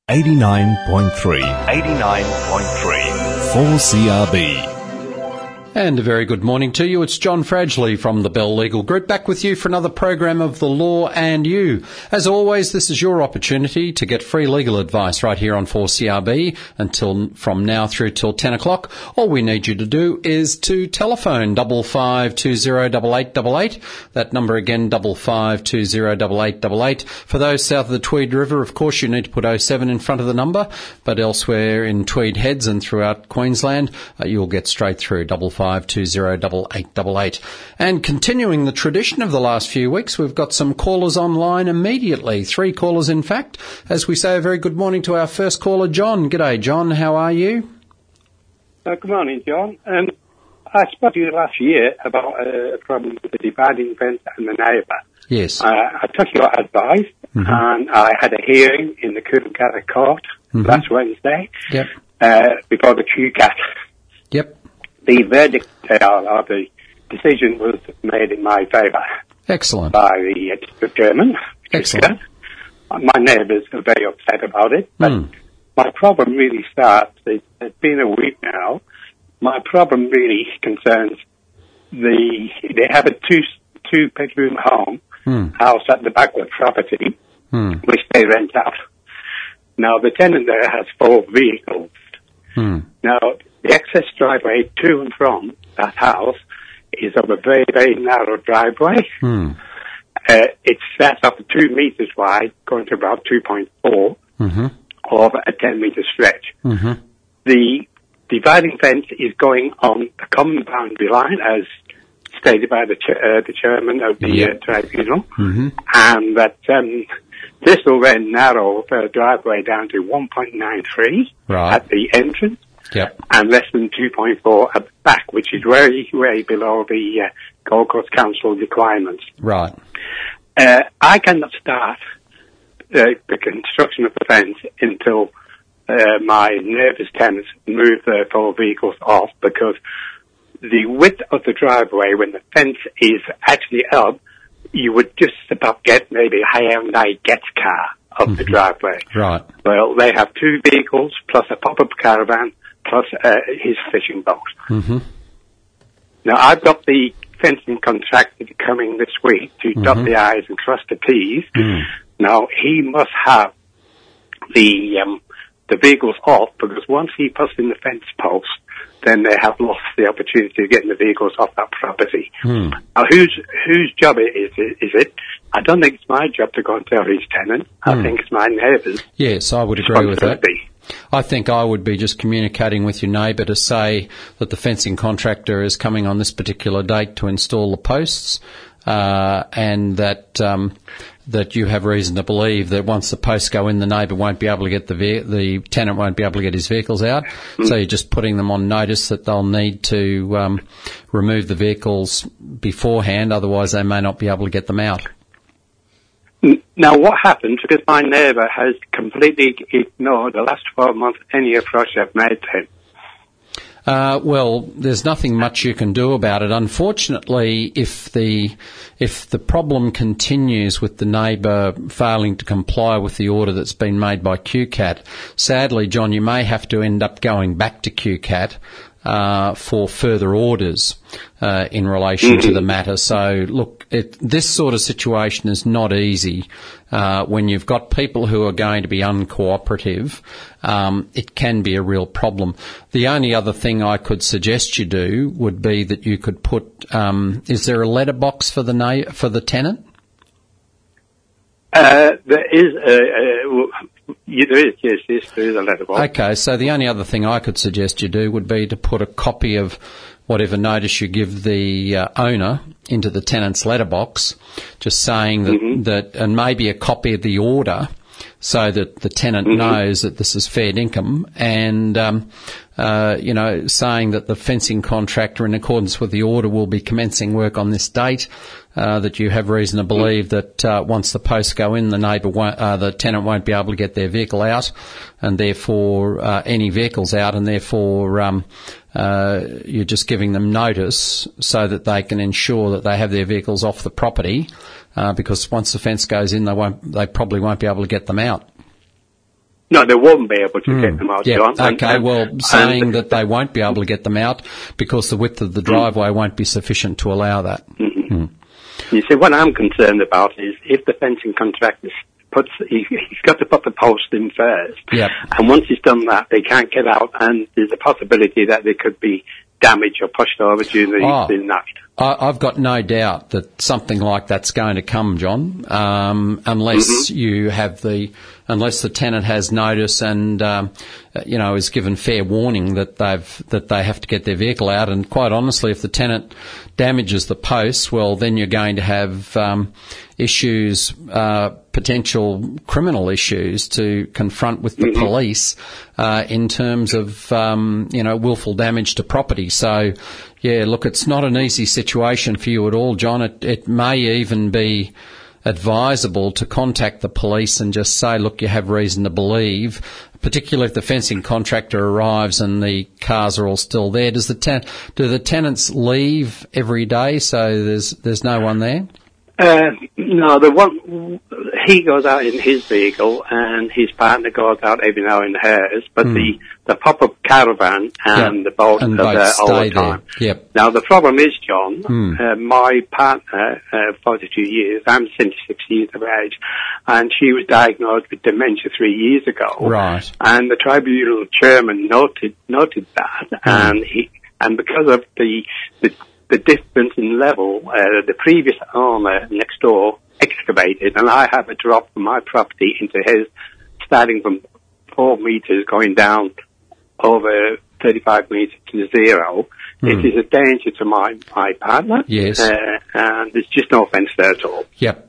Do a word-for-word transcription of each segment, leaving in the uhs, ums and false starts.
eighty-nine point three. eighty-nine point three. four C R B. And a very good morning to you. It's John Fradgley from the Bell Legal Group, back with you for another program of The Law and You. As always, this is your opportunity to get free legal advice right here on four C R B until from now through till ten o'clock. All we need you to do is to telephone double five two zero double eight double eight. That number again, double five two zero double eight double eight. For those south of the Tweed River, of course, you need to put oh seven in front of the number, but elsewhere in Tweed Heads and throughout Queensland, uh, you'll get straight through double five two zero double eight double eight. And continuing the tradition of the last few weeks, we've got some callers online immediately. Three callers, in fact. As we say, a very good morning to our first caller, John. G'day, John. How are you? Uh, good morning, John. Um, I spoke to you last year about uh, a problem with the dividing fence and the neighbour. Yes. Uh, I took your advice, mm-hmm. and I had a hearing in the Coolangatta Court mm-hmm. last Wednesday Yep. uh, before the Q CAT. Yep. The verdict, uh, or the decision was made in my favour. Excellent. By the uh, district chairman. Excellent. My neighbours are very upset about it, but mm. my problem really starts, it, it's been a week now, my problem really concerns the, they have a two, two bedroom home, mm. house at the back of the property, mm. which they rent out. Now the tenant there has four vehicles. Mm. Now, the access driveway to and from that house is of a very, very narrow driveway. Mm. Uh, it's set up two metres wide, going to about two point four, mm-hmm. over a ten metre stretch. Mm-hmm. The dividing fence is going on the common boundary line, as stated by the, ch- uh, the chairman of the yep. uh, tribunal, mm-hmm. and that um, this will then narrow the driveway down to one point nine three right. at the entrance. Yep. And less than two point four at the back, which is way, way below the uh, Gold Coast Council requirements. Right. Uh, I cannot start uh, the construction of the fence until uh, my neighbours' tenants move their four vehicles off, because the width of the driveway, when the fence is actually up, you would just about get maybe a Hyundai Getz car up mm-hmm. the driveway. Right. Well, they have two vehicles plus a pop-up caravan plus uh, his fishing boat. Mm-hmm. Now, I've got the fencing contractor coming this week to mm-hmm. dot the I's and cross the T's. Mm. Now, he must have the um, the vehicles off, because once he puts in the fence post, then they have lost the opportunity of getting the vehicles off that property. Mm. Now, whose whose job is it, is it? I don't think it's my job to go and tell his tenant. I mm. think it's my neighbour's. Yes, I would agree with that. I think I would be just communicating with your neighbour to say that the fencing contractor is coming on this particular date to install the posts, uh, and that um, that you have reason to believe that once the posts go in, the neighbour won't be able to get the ve- the tenant won't be able to get his vehicles out. Mm. So you're just putting them on notice that they'll need to um, remove the vehicles beforehand, otherwise they may not be able to get them out. Now, what happens, because my neighbour has completely ignored the last twelve months any approach I've made to him? Uh, well, there's nothing much you can do about it. Unfortunately, if the if the problem continues with the neighbour failing to comply with the order that's been made by Q CAT, sadly, John, you may have to end up going back to Q CAT uh, for further orders uh, in relation mm-hmm. to the matter. So, look, it, this sort of situation is not easy. Uh, when you've got people who are going to be uncooperative, um, it can be a real problem. The only other thing I could suggest you do would be that you could put, um, is there a letterbox for the na- for the tenant? Uh, there is, uh, uh, yeah, there is, yes, yes, there is a letterbox. Okay, so the only other thing I could suggest you do would be to put a copy of whatever notice you give the uh, owner into the tenant's letterbox, just saying that, mm-hmm. that, and maybe a copy of the order, so that the tenant mm-hmm. knows that this is fair income, and, um, uh, you know, saying that the fencing contractor, in accordance with the order, will be commencing work on this date, uh, that you have reason to believe mm-hmm. that uh, once the posts go in, the neighbour won't, uh, the tenant won't be able to get their vehicle out, and therefore uh, any vehicles out, and therefore um, uh, you're just giving them notice so that they can ensure that they have their vehicles off the property. Uh, because once the fence goes in, they won't, they probably won't be able to get them out. No, they won't be able to mm. get them out, yeah. John. Okay, and, well, and, saying and, that they won't be able to get them out because the width of the driveway mm. won't be sufficient to allow that. Mm-hmm. Mm. You see, what I'm concerned about is if the fencing contractor puts, he, he's got to put the post in first. Yep. And once he's done that, they can't get out, and there's a possibility that they could be damaged or pushed over during the, oh. the night. I, I've got no doubt that something like that's going to come, John, um, unless mm-hmm. you have the, unless the tenant has notice and, um, you know, is given fair warning that they've, that they have to get their vehicle out. And quite honestly, if the tenant damages the posts, well, then you're going to have, um, issues, uh, potential criminal issues to confront with the mm-hmm. police, uh, in terms of, um, you know, willful damage to property. So, yeah, look, it's not an easy situation for you at all, John. It, it may even be advisable to contact the police and just say, look, you have reason to believe, particularly if the fencing contractor arrives and the cars are all still there. Does the ten- do the tenants leave every day so there's there's no one there? Uh, no, the one, he goes out in his vehicle and his partner goes out every now and then hers, but mm. the, the pop-up caravan and yep. the boat and are there all the time. Yep. Now the problem is, John, mm. uh, my partner, uh, forty-two years, I'm seventy-six years of age, and she was diagnosed with dementia three years ago. Right. And the tribunal chairman noted, noted that, mm. and he, and because of the, the the difference in level, uh, the previous owner next door excavated, and I have a drop from my property into his, starting from four metres going down over thirty-five metres to zero. Mm. It is a danger to my, my partner. Yes. Uh, and there's just no fence there at all. Yep.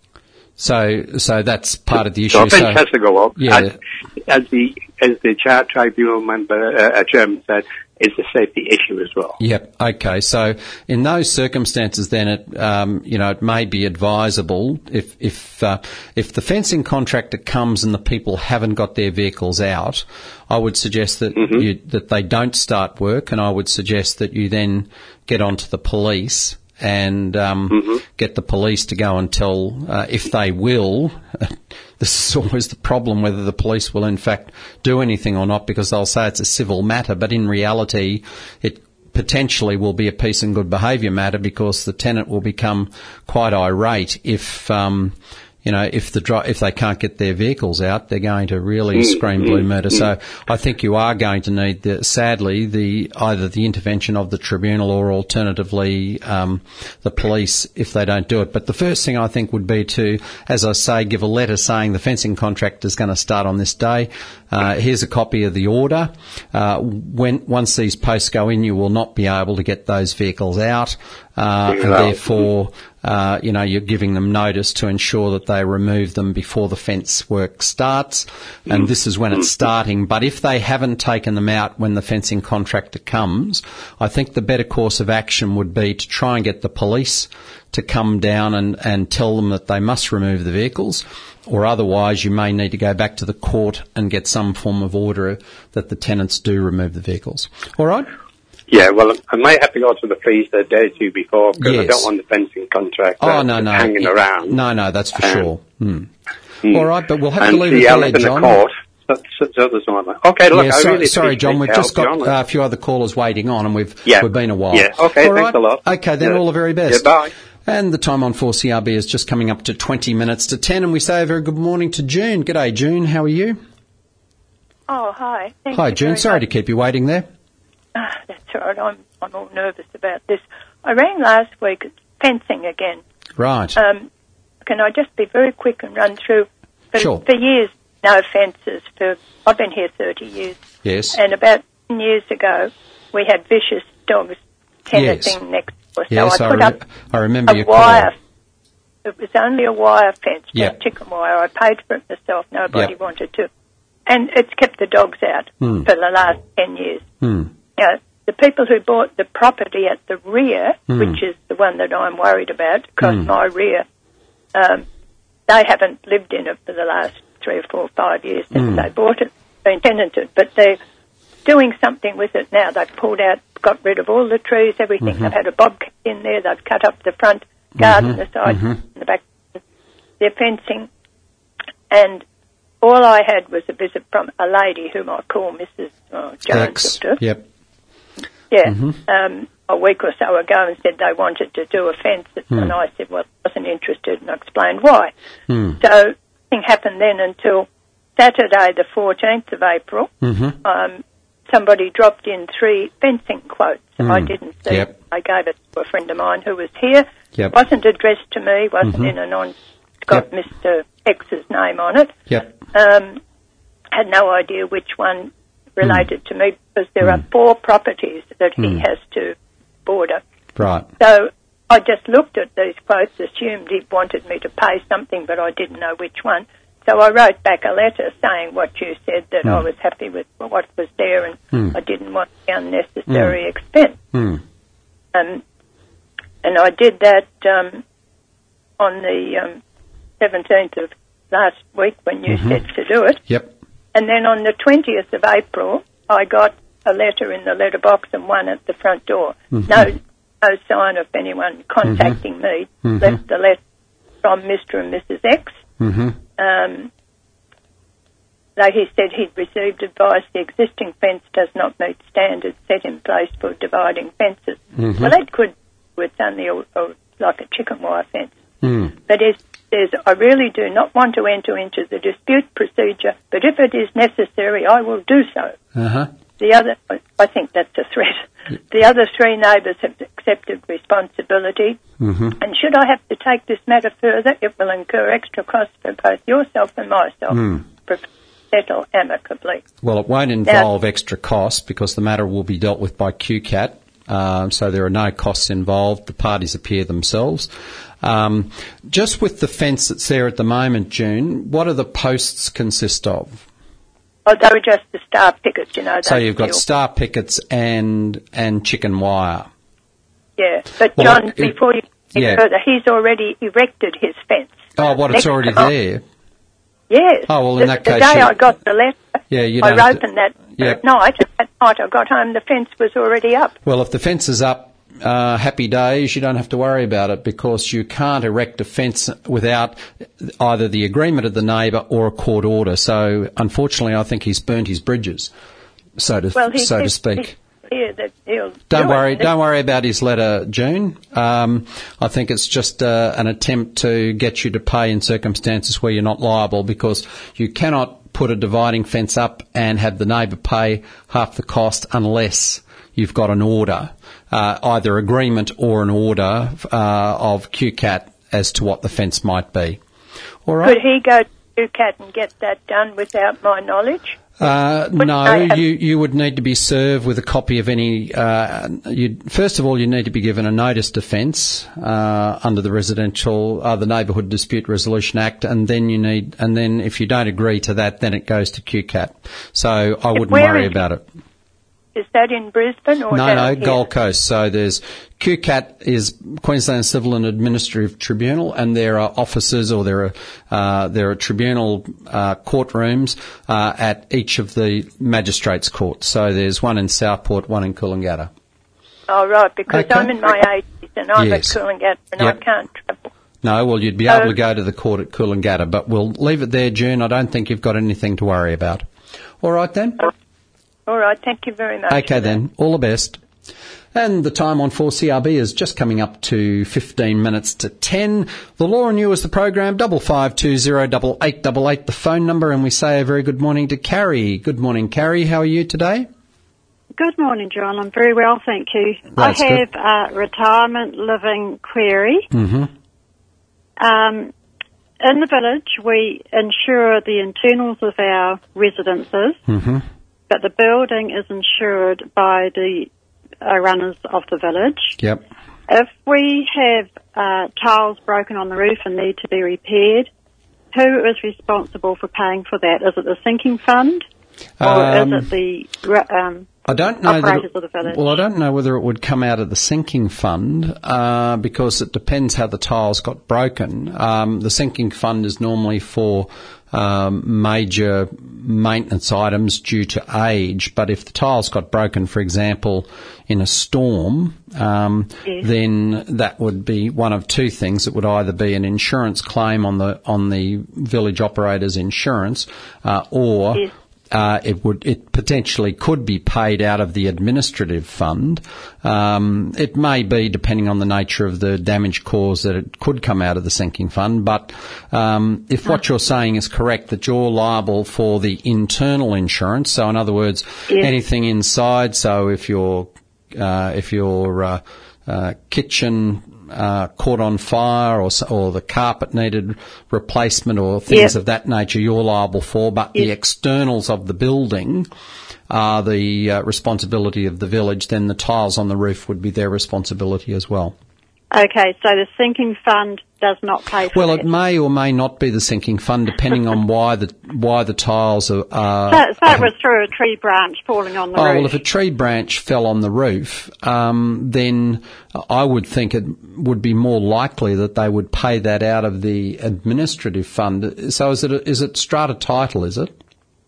So, so that's part of the issue. So a fence so, has to go up. Yeah. As, as the, as the child tribunal member, uh, chairman said, it's a safety issue as well. Yep. Okay. So in those circumstances, then it, um, you know, it may be advisable if if uh, if the fencing contractor comes and the people haven't got their vehicles out, I would suggest that mm-hmm. you, that they don't start work, and I would suggest that you then get onto the police and um, mm-hmm. get the police to go and tell, uh, if they will. This is always the problem, whether the police will in fact do anything or not, because they'll say it's a civil matter, but in reality it potentially will be a peace and good behaviour matter, because the tenant will become quite irate if, um, you know, if the dri- if they can't get their vehicles out, they're going to really mm, scream blue mm, murder. Mm. So I think you are going to need, the, sadly, the either the intervention of the tribunal or alternatively um, the police if they don't do it. But the first thing I think would be to, as I say, give a letter saying the fencing contract is going to start on this day. Uh, here's a copy of the order. Uh, when once these posts go in, you will not be able to get those vehicles out, uh, and therefore, uh, you know, you're giving them notice to ensure that they remove them before the fence work starts. And this is when it's starting. But if they haven't taken them out when the fencing contractor comes, I think the better course of action would be to try and get the police to come down and, and tell them that they must remove the vehicles, or otherwise you may need to go back to the court and get some form of order that the tenants do remove the vehicles. All right? Yeah, well, I might have to go to the police a day or two before, because yes. I don't want the fencing contract oh, no, no. hanging it, around. No, no, that's for um, sure. Hmm. Hmm. All right, but we'll have and to leave the it there, John. The court, so, so, so there's one. Okay, look, yeah, I sorry, really sorry, John, we've just got John. Uh, a few other callers waiting on, and we've yeah. we've been a while. Yeah, okay, all thanks right. a lot. Okay, then yeah. all the very best. Yeah, bye. And the time on four C R B is just coming up to twenty minutes to ten, and we say a very good morning to June. G'day, June. How are you? Oh, hi. Thank hi, you June. very Sorry much. to keep you waiting there. Uh, that's all right. I'm, I'm all nervous about this. I rang last week. It's fencing again. Right. Um, can I just be very quick and run through? For, sure. For years, no fences. For I've been here thirty years. Yes. And about ten years ago, we had vicious dogs tenanting yes. next door. So yes, I I, put re- up I remember a your wire. call. It was only a wire fence, yep. chicken wire. I paid for it myself. Nobody yep. wanted to. And it's kept the dogs out mm. for the last ten years. Mm. Now, the people who bought the property at the rear, mm. which is the one that I'm worried about, because mm. my rear, um, they haven't lived in it for the last three or four or five years since mm. they bought it, been tenanted. But they're doing something with it now. They've pulled out, got rid of all the trees, everything. Mm-hmm. They've had a bobcat in there. They've cut up the front garden, mm-hmm. the side, mm-hmm. and the back. They're fencing, and all I had was a visit from a lady whom I call Missus Oh, Jones. Yep. Yeah, Mm-hmm. um, a week or so ago, and said they wanted to do a fence, Mm. and I said, well, I wasn't interested, and I explained why. Mm. So nothing happened then until Saturday, the fourteenth of April. Mm-hmm. Um, somebody dropped in three fencing quotes. Mm. I didn't see. Yep. I gave it to a friend of mine who was here. Yep. Wasn't addressed to me. Wasn't Mm-hmm. in a non. Got Yep. Mister X's name on it. Yep. Um, had no idea which one related to me, because there Mm. are four properties that he Mm. has to border. Right. So I just looked at these quotes, assumed he wanted me to pay something, but I didn't know which one. So I wrote back a letter saying what you said, that Mm. I was happy with what was there, and Mm. I didn't want the unnecessary expense. Mm. Um, and I did that um, on the um, seventeenth of last week when you Mm-hmm. said to do it. Yep. And then on the twentieth of April, I got a letter in the letterbox and one at the front door. Mm-hmm. No, no sign of anyone contacting me. Mhm. Left the letter from Mister and Missus X. Mm-hmm. Um, though he said he'd received advice the existing fence does not meet standards set in place for dividing fences. Mhm. Well, that could, it's only a, a, like a chicken wire fence. Mm. But it says, I really do not want to enter into the dispute procedure, but if it is necessary, I will do so. Uh-huh. The other, I think that's a threat. The other three neighbours have accepted responsibility, Mm-hmm. and should I have to take this matter further, it will incur extra costs for both yourself and myself. Mm. Prefer to settle amicably. Well, it won't involve extra costs because the matter will be dealt with by Q CAT, um, so there are no costs involved. The parties appear themselves. Um, just with the fence that's there at the moment, June, what do the posts consist of? Oh, they were just the star pickets, you know. So those you've got steel- star pickets and and chicken wire. Yeah, but Well, John, it- before you go yeah. further, he's already erected his fence. Oh, what, it's Next already time- there? Yes. Oh, well, in the, that the case day you- I got the letter, Yeah, you I don't have to- opened that Yeah. at night, and at night I got home, the fence was already up. Well, if the fence is up, uh, happy days, you don't have to worry about it because you can't erect a fence without either the agreement of the neighbour or a court order. So, unfortunately, I think he's burnt his bridges, so to, Well, he, so to he- speak. He, here that he'll Don't do worry, it. don't worry about his letter, June. Um, I think it's just uh, an attempt to get you to pay in circumstances where you're not liable, because you cannot put a dividing fence up and have the neighbour pay half the cost unless you've got an order, uh, either agreement or an order uh, of Q CAT as to what the fence might be. All right. Could he go to Q CAT and get that done without my knowledge? Uh, Would no, I have- you, you would need to be served with a copy of any. Uh, you'd, first of all, you need to be given a notice defence uh, under the Residential, uh, the Neighbourhood Dispute Resolution Act, and then you need, and then if you don't agree to that, then it goes to Q CAT. So I wouldn't Where worry is- about it. Is that in Brisbane or No, down no, here? Gold Coast. So there's Q CAT is Queensland Civil and Administrative Tribunal, and there are offices or there are uh, there are tribunal uh, courtrooms uh, at each of the magistrates' courts. So there's one in Southport, one in Coolangatta. Oh, right, because Okay. I'm in my eighties and I'm Yes. at Coolangatta and Yep. I can't travel. No, well, you'd be So- able to go to the court at Coolangatta, but we'll leave it there, June. I don't think you've got anything to worry about. All right then. All right, thank you very much. Okay for that. then, all the best. And the time on four C R B is just coming up to fifteen minutes to ten. The Law and You is the program, double five two zero double eight double eight, the phone number, and we say a very good morning to Carrie. Good morning, Carrie. How are you today? Good morning, John. I'm very well, thank you. That's I have good. a retirement living query. Mm-hmm. Um, in the village, we insure the internals of our residences, Mm-hmm. but the building is insured by the uh, runners of the village. Yep. If we have uh, tiles broken on the roof and need to be repaired, who is responsible for paying for that? Is it the sinking fund, or Um, is it the um, I don't know that operators it, of the village? well, I don't know whether it would come out of the sinking fund uh, because it depends how the tiles got broken. Um, the sinking fund is normally for um, major maintenance items due to age. But if the tiles got broken, for example, in a storm, um, yes. then that would be one of two things. It would either be an insurance claim on the on the village operator's insurance, uh, or yes. Uh, it would, it potentially could be paid out of the administrative fund. Um, it may be, depending on the nature of the damage caused, that it could come out of the sinking fund. But um, if what you're saying is correct, that you're liable for the internal insurance, so in other words, yes. anything inside. So if your uh, if your uh, uh, kitchen Uh, caught on fire, or or the carpet needed replacement, or things yep. of that nature, you're liable for. But yep. the externals of the building are the uh, responsibility of the village. Then the tiles on the roof would be their responsibility as well. Okay, so the sinking fund does not pay for well, that. it may or may not be the sinking fund, depending on why the why the tiles are. are so, so it was through a tree branch falling on the oh, roof. well, if a tree branch fell on the roof, um, then I would think it would be more likely that they would pay that out of the administrative fund. So, is it a, is it strata title? Is it?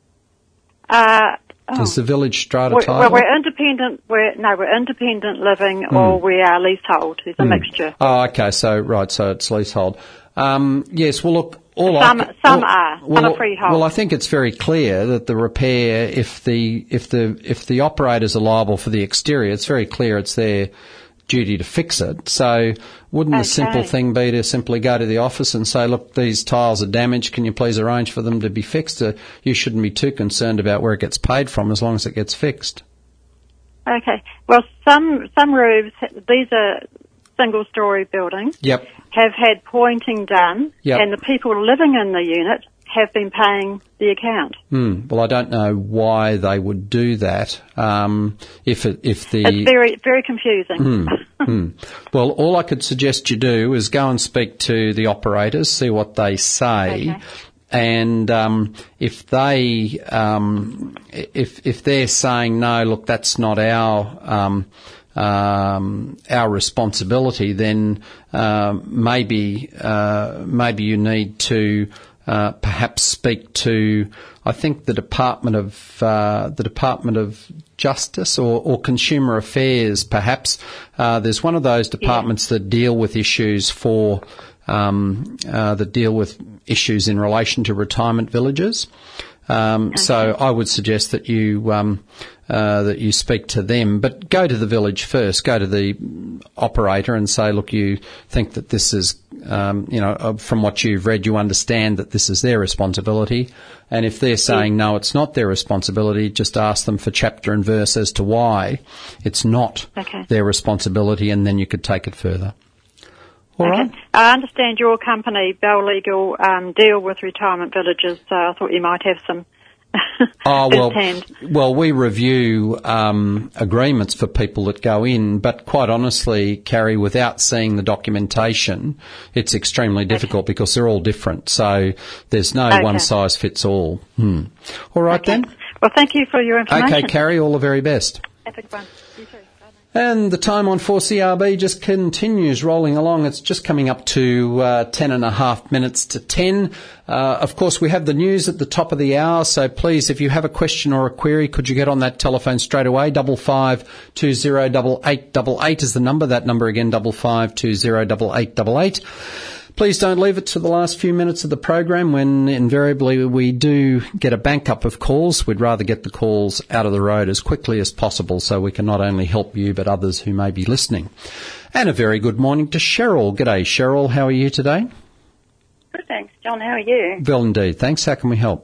Uh, oh. Is the village strata we're, title? Well, we're independent. We're no, we're independent living, mm. or we are leasehold. It's a mm. mixture. Oh, okay. So right, so it's leasehold. Um, yes. Well, look. All some I, some all, are. Well, some are freehold. Well, I think it's very clear that the repair, if the if the if the operators are liable for the exterior, it's very clear it's their duty to fix it. So wouldn't okay. the simple thing be to simply go to the office and say, look, these tiles are damaged, can you please arrange for them to be fixed? Uh, you shouldn't be too concerned about where it gets paid from as long as it gets fixed. Okay. Well, some some roofs, these are single-storey buildings, yep. have had pointing done, yep. and the people living in the unit have been paying the account. Hmm. Well, I don't know why they would do that. Um, if it, if the it's very very confusing. Hmm. hmm. Well, all I could suggest you do is go and speak to the operators, see what they say. Okay. And um, if they um, if if they're saying no, look, that's not our um, um, our responsibility, then uh, maybe uh, maybe you need to uh, perhaps speak to, I think, the Department of uh, the Department of Justice or, or Consumer Affairs. Perhaps uh, there's one of those departments yeah. that deal with issues for. Um, uh, that deal with issues in relation to retirement villages. Um, okay. So I would suggest that you um, uh, that you speak to them, but go to the village first. Go to the operator and say, look, you think that this is, um, you know, from what you've read, you understand that this is their responsibility. And if they're saying no, it's not their responsibility, just ask them for chapter and verse as to why it's not okay. their responsibility, and then you could take it further. All okay. right. I understand your company, Bell Legal, um, deal with retirement villages, so I thought you might have some oh, well, hand. well, we review um, agreements for people that go in, but quite honestly, Carrie, without seeing the documentation, it's extremely difficult okay. because they're all different. So there's no okay. one size fits all. Hmm. All right okay. then. Well, thank you for your information. Okay, Carrie, all the very best. Have a good one. You too. And the time on four C R B just continues rolling along. It's just coming up to uh, ten and a half minutes to ten. Uh, of course, we have the news at the top of the hour, so please, if you have a question or a query, could you get on that telephone straight away? Double five two zero double eight double eight is the number. That number again, double five two zero double eight double eight. Please don't leave it to the last few minutes of the program when invariably we do get a bank up of calls. We'd rather get the calls out of the road as quickly as possible so we can not only help you but others who may be listening. And a very good morning to Cheryl. G'day, Cheryl. How are you today? Good, thanks. John, how are you? Well, indeed. Thanks. How can we help?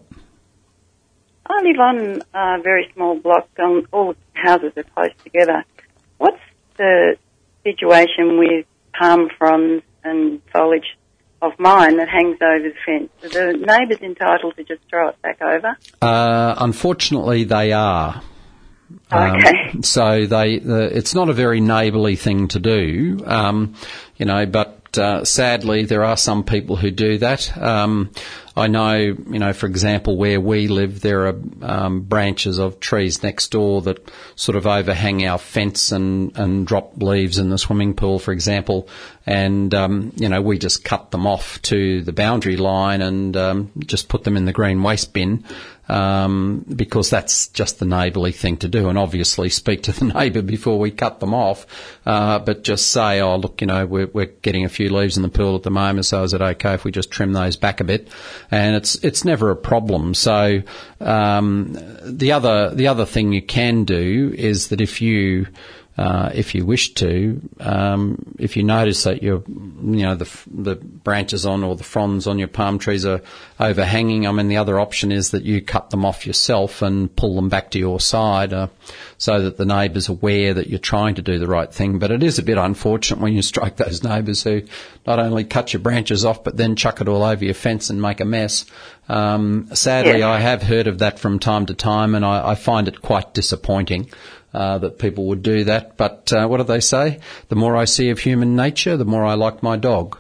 I live on a very small block. Um, all the houses are close together. What's the situation with palm fronds and foliage of mine that hangs over the fence? Are the neighbours entitled to just throw it back over? Uh, unfortunately, they are. Okay. Um, so they, the, it's not a very neighbourly thing to do, um, you know, but but uh, sadly there are some people who do that. Um, I know, you know, for example, where we live, there are um, branches of trees next door that sort of overhang our fence and, and drop leaves in the swimming pool, for example. And, um, you know, we just cut them off to the boundary line and um, just put them in the green waste bin. Um, because that's just the neighbourly thing to do, and obviously speak to the neighbour before we cut them off, uh, but just say, oh, look, you know, we're, we're getting a few leaves in the pool at the moment, so is it okay if we just trim those back a bit? And it's it's never a problem. So um, the other the other thing you can do is that if you Uh, if you wish to, um, if you notice that your, you know, the the branches on or the fronds on your palm trees are overhanging, I mean, the other option is that you cut them off yourself and pull them back to your side, uh, so that the neighbour's aware that you're trying to do the right thing. But it is a bit unfortunate when you strike those neighbours who not only cut your branches off but then chuck it all over your fence and make a mess. Um, sadly, yes. I have heard of that from time to time, and I, I find it quite disappointing. Uh, that people would do that. But uh, what do they say? The more I see of human nature, the more I like my dog.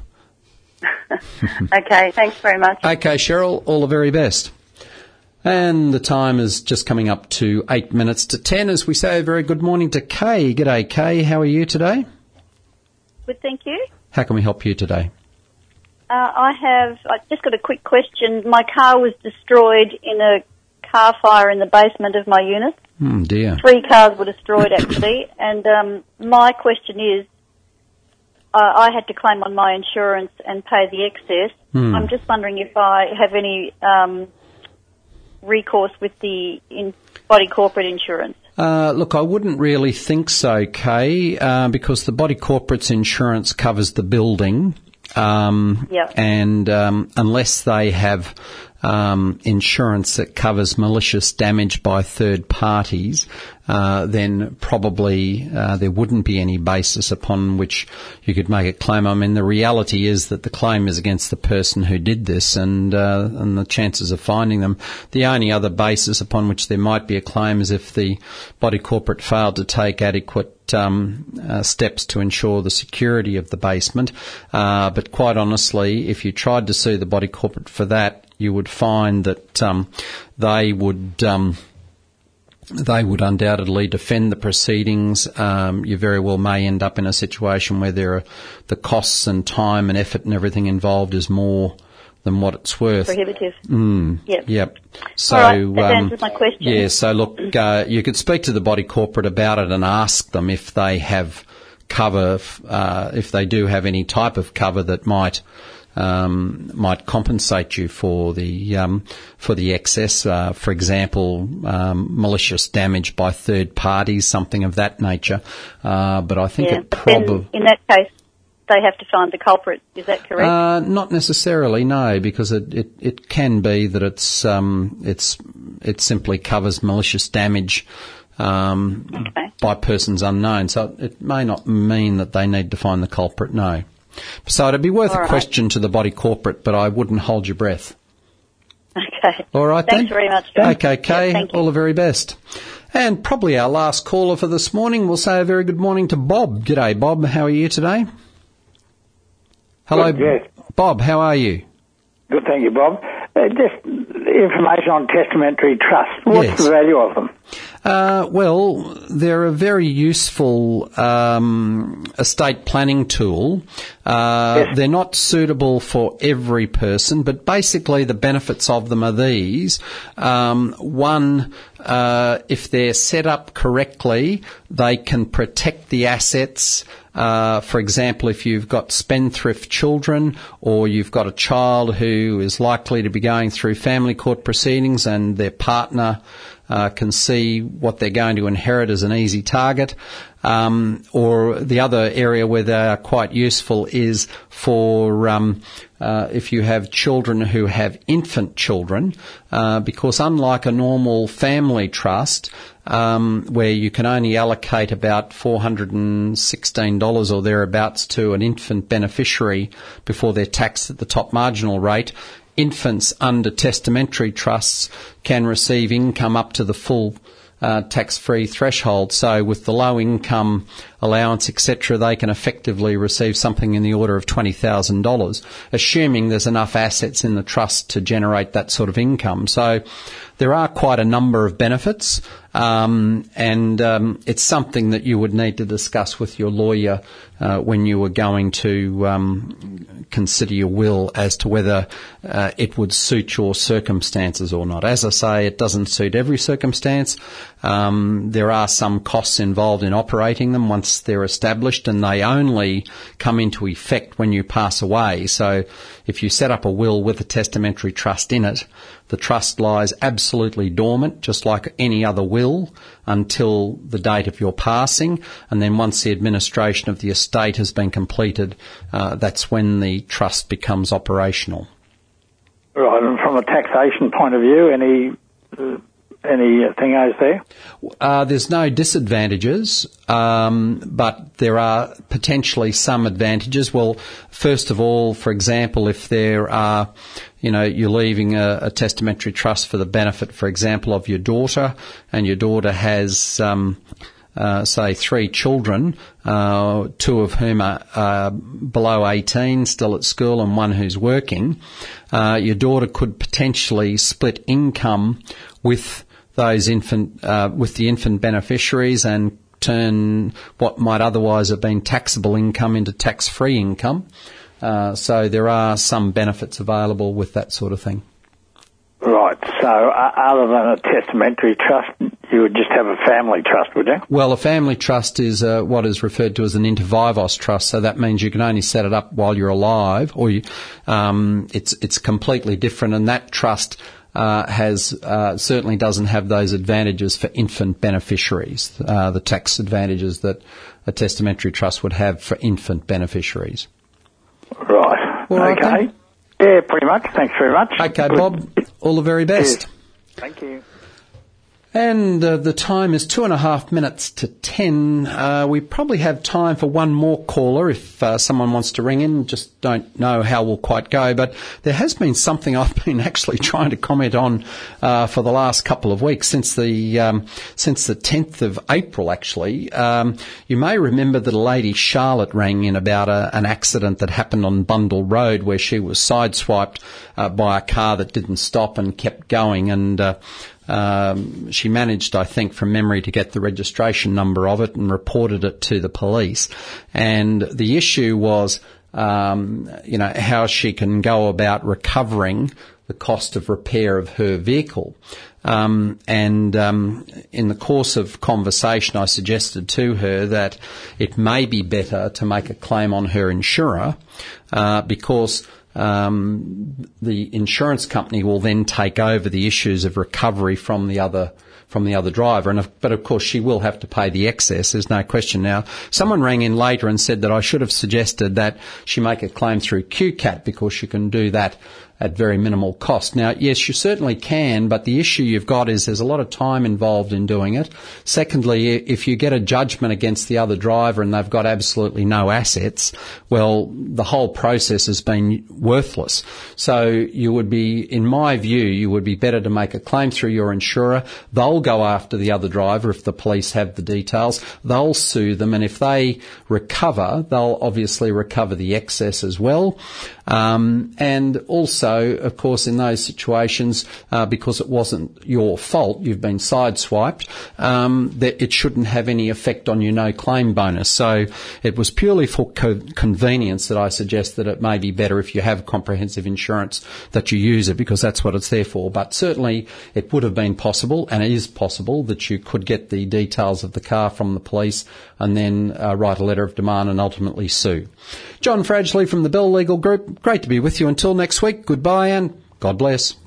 Okay, thanks very much. Okay, Cheryl, all the very best. And the time is just coming up to eight minutes to ten as we say a very good morning to Kay. G'day, Kay. How are you today? Good, thank you. How can we help you today? Uh, I have I just got a quick question. My car was destroyed in a car fire in the basement of my unit. Oh, dear. Three cars were destroyed, actually, and um, my question is, uh, I had to claim on my insurance and pay the excess. Hmm. I'm just wondering if I have any um, recourse with the in body corporate insurance. Uh, look, I wouldn't really think so, Kay, uh, because the body corporate's insurance covers the building. Um, yep. And um, unless they have um, insurance that covers malicious damage by third parties, uh, then probably uh, there wouldn't be any basis upon which you could make a claim. I mean, the reality is that the claim is against the person who did this, and uh, and the chances of finding them. The only other basis upon which there might be a claim is if the body corporate failed to take adequate Um, uh, steps to ensure the security of the basement. Uh, but quite honestly, if you tried to sue the body corporate for that, you would find that um, they would um, they would undoubtedly defend the proceedings. Um, you very well may end up in a situation where there are the costs and time and effort and everything involved is more than what it's worth. Prohibitive. Mm, yep. Yep. So, all right, that um, answers my question. Yeah, so look, uh, you could speak to the body corporate about it and ask them if they have cover, uh, if they do have any type of cover that might um, might compensate you for the um, for the excess. Uh, for example, um, malicious damage by third parties, something of that nature. Uh, but I think yeah, it probably in that case, they have to find the culprit. Is that correct? Uh, not necessarily, no, because it, it, it can be that it's um, it's it simply covers malicious damage um, okay. by persons unknown. So it may not mean that they need to find the culprit, no. So it'd be worth All a right. question to the body corporate, but I wouldn't hold your breath. Okay. All right, Thanks then. very much, John. Okay, Kay, yeah, thank you. all the very best. And probably our last caller for this morning, we'll say a very good morning to Bob. G'day, Bob. How are you today? Hello, Good, yes. Bob. How are you? Good, thank you, Bob. Uh, just information on testamentary trusts. What's Yes. the value of them? Uh, well, they're a very useful um, estate planning tool. Uh, Yes. They're not suitable for every person, but basically the benefits of them are these. Um, one, uh, if they're set up correctly, they can protect the assets. Uh, for example, if you've got spendthrift children or you've got a child who is likely to be going through family court proceedings and their partner uh, can see what they're going to inherit as an easy target. Um, or the other area where they are quite useful is for um, uh, if you have children who have infant children, uh, because unlike a normal family trust, um, where you can only allocate about four hundred sixteen dollars or thereabouts to an infant beneficiary before they're taxed at the top marginal rate, infants under testamentary trusts can receive income up to the full uh, tax-free threshold. So with the low income allowance, et cetera, they can effectively receive something in the order of twenty thousand dollars, assuming there's enough assets in the trust to generate that sort of income. So there are quite a number of benefits, um, and um, it's something that you would need to discuss with your lawyer uh, when you were going to um, consider your will as to whether uh, it would suit your circumstances or not. As I say, it doesn't suit every circumstance. Um, there are some costs involved in operating them once they're established, and they only come into effect when you pass away. So if you set up a will with a testamentary trust in it, the trust lies absolutely dormant, just like any other will, until the date of your passing. And then once the administration of the estate has been completed, uh, that's when the trust becomes operational. Right, and from a taxation point of view, any uh, anything else there? Uh, there's no disadvantages, um, but there are potentially some advantages. Well, first of all, for example, if there are, you know, you're leaving a, a testamentary trust for the benefit, for example, of your daughter, and your daughter has, um, uh, say, three children, uh, two of whom are uh, below eighteen, still at school, and one who's working, uh, your daughter could potentially split income with those infant, uh, with the infant beneficiaries and turn what might otherwise have been taxable income into tax-free income. Uh, so there are some benefits available with that sort of thing. Right. So uh, other than a testamentary trust, you would just have a family trust, would you? Well, a family trust is uh, what is referred to as an inter vivos trust. So that means you can only set it up while you're alive, or you, um, it's it's completely different. And that trust Uh, has uh, certainly doesn't have those advantages for infant beneficiaries, uh, the tax advantages that a testamentary trust would have for infant beneficiaries. Right. All right, okay. then. Yeah, pretty much. Thanks very much. Okay, Good. Bob. All the very best. Cheers. Thank you. And uh, the time is two and a half minutes to ten. Uh, we probably have time for one more caller if uh, someone wants to ring in. Just don't know how we'll quite go. But there has been something I've been actually trying to comment on uh, for the last couple of weeks, since the um, since the tenth of April, actually. Um, you may remember that a lady, Charlotte, rang in about a, an accident that happened on Bundle Road where she was sideswiped uh, by a car that didn't stop and kept going. And uh, Um, she managed, I think, from memory, to get the registration number of it and reported it to the police. And the issue was, um, you know, how she can go about recovering the cost of repair of her vehicle. Um, and um, in the course of conversation, I suggested to her that it may be better to make a claim on her insurer uh, because Um, the insurance company will then take over the issues of recovery from the other from the other driver. And if, but of course she will have to pay the excess. There's no question. Now, someone rang in later and said that I should have suggested that she make a claim through Q CAT because you can do that at very minimal cost. Now, yes, you certainly can, but the issue you've got is there's a lot of time involved in doing it. Secondly, if you get a judgment against the other driver and they've got absolutely no assets, well, the whole process has been worthless. So you would be, in my view, you would be better to make a claim through your insurer. They'll go after the other driver if the police have the details. They'll sue them, and if they recover, they'll obviously recover the excess as well. Um, and also, of course, in those situations, uh, because it wasn't your fault, you've been sideswiped, um, that it shouldn't have any effect on your no-claim bonus. So it was purely for co- convenience that I suggest that it may be better if you have comprehensive insurance that you use it, because that's what it's there for. But certainly it would have been possible, and it is possible, that you could get the details of the car from the police and then uh, write a letter of demand and ultimately sue. John Fradgley from the Bell Legal Group, great to be with you until next week. Goodbye and God bless.